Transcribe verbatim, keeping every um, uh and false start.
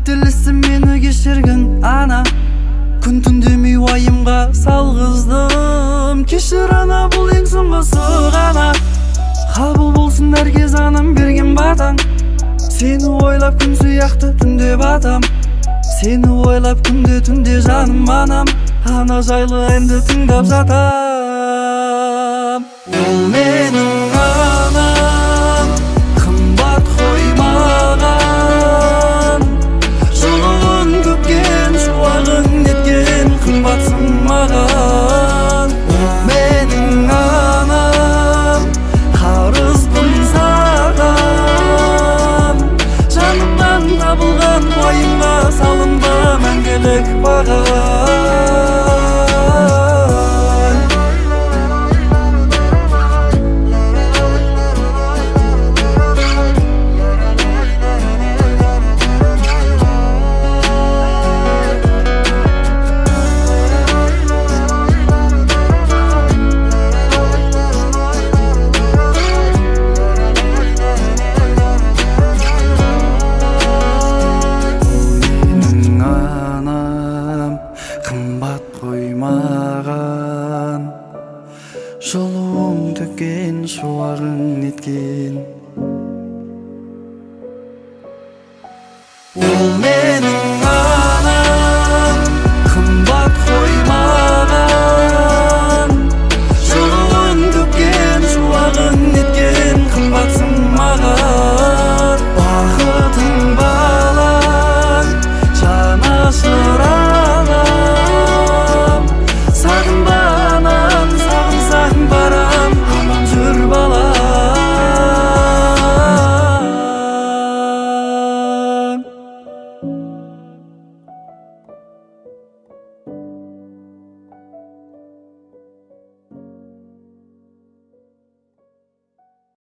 қателестім мені кешіргін ана. Күн түндемей уайымға салғыздым. Кешір ана, бұл ең соңғысы ғана. Қабыл болсын әркез анам берген батаң. Сені ойлап күн сияқты түнде батам. Сені ойлап күнде түнде жаным анам. Ана жайлы әнді тыңдап жатам. Ол менің анам, қымбат қоймаған. Жылуын көпкен, шуағын неткен, қымбатсың маған. Ол менің анам, қарызбын саған. Жанымнан табылған уайымға салынба мәңгілік баға. Жылуың төккен, шуағың неткен. Ол менің